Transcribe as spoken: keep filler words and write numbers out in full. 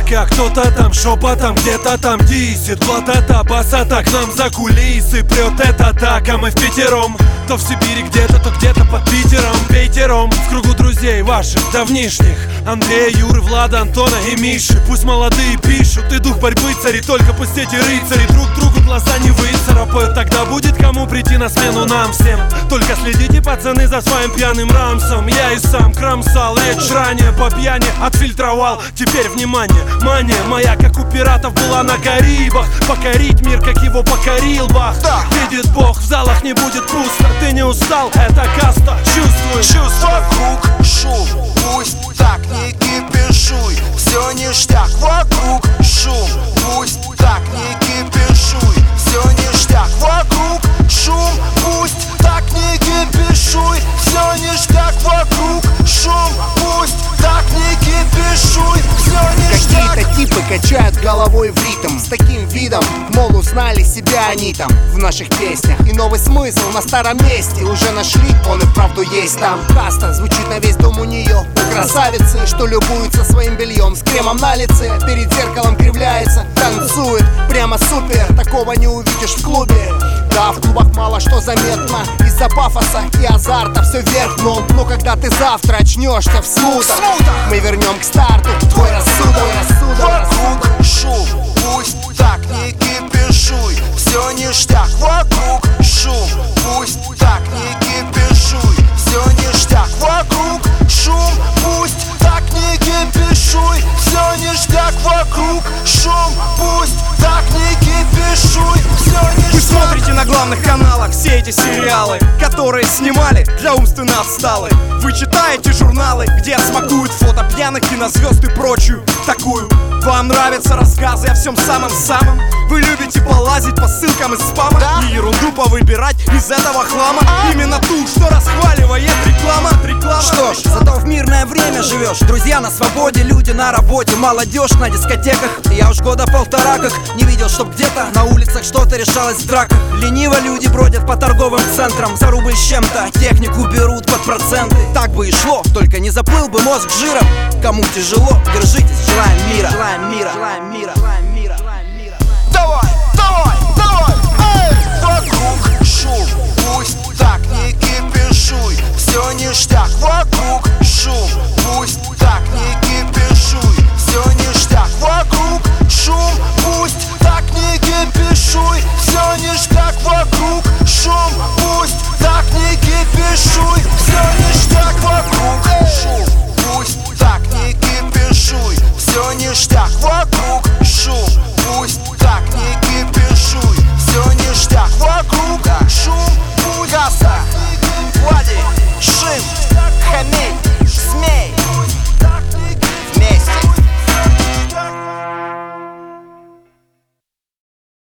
Пока кто-то там шепотом где-то там дисит, вот это басата к нам за кулисы прет, это так, а мы впятером. То в Сибири где-то, то где-то под Питером, Питером. В кругу друзей ваших давнишних: Андрея, Юры, Влада, Антона и Миши. Пусть молодые пишут, и дух борьбы царит, только пусть эти рыцари друг другу глаза не выцарапают. Тогда будет кому прийти на смену нам всем. Только следите, пацаны, за своим пьяным рамсом. Я и сам кромсал речь ранее по пьяни, отфильтровал. Теперь внимание, мания моя, как у пиратов, была на Карибах. Покорить мир, как его покорил Бах. Видит Бог, в залах не будет пусто. Ты не устал, это каста, чувствуй. Чувствуй. Вокруг шум, пусть так не кипишуй. Все ништяк, вокруг шум, пусть так не кипишуй. Все ништяк, вокруг шум, пусть так не кипишуй. Все ништяк, вокруг шум, пусть так не кипишуй. Все ништяк. Какие-то типы качают головой в ритм с таким видом, мол, узнали себя они там в наших песнях. И новый смысл на старом месте уже нашли, он и вправду есть там. Каста звучит на весь дом у нее. У красавицы, что любуется своим бельем с кремом на лице, перед зеркалом кривляется, танцует прямо супер. Такого не увидишь в клубе. Да, в клубах мало что заметно из-за пафоса и азарта все вверх дном. Но когда ты завтра очнешься в смутах, мы вернем к старту твой рассудок. Вокруг шум, пусть так не кипишуй. Все ништяк, вокруг шум, пусть так не кипишуй. Все ништяк, вокруг шум, пусть так не кипишуй. Все ништяк, вокруг шум, пусть так не кипишуй. Все ништяк. Вы смотрите на главных каналах все эти сериалы, которые снимали для умственно отсталых. Вы читаете журналы, где смакуют фото пьяных кинозвезд и прочую такую. Вам нравятся рассказы о всем самом-самом. Вы любите полазить по ссылкам из спама, да? И ерунду повыбирать из этого хлама, а? Именно ту, что расхваливает реклама, реклама. Что ж, зато в мирное время живешь. Друзья на свободе, люди на работе, молодежь на дискотеках. Я уж года полтора как не видел, чтоб где-то на улицах что-то решалось в драках. Лениво люди бродят по торговым центрам, за рубль с чем-то технику берут под проценты. Так бы и шло, только не заплыл бы мозг жиром. Кому тяжело, держитесь, желаем мира. Желаем мира, желаем мира, желаем мира, желаем мира. Давай, давай, давай, эй! Вокруг шум, пусть так не кипишуй. Все ништяк, вокруг шум, пусть так не кипишуй. Все ништяк, вокруг шум, пусть так не кипишуй. Все ништяк, вокруг шум, пусть так не кипишуй. Все ништяк, вокруг шум, пусть так не кипишуй. Все ништяк, вокруг шум, пусть так не кипишуй. Все ништяк, вокруг шум, пусть. Каста, Влади, Шим, Хамей.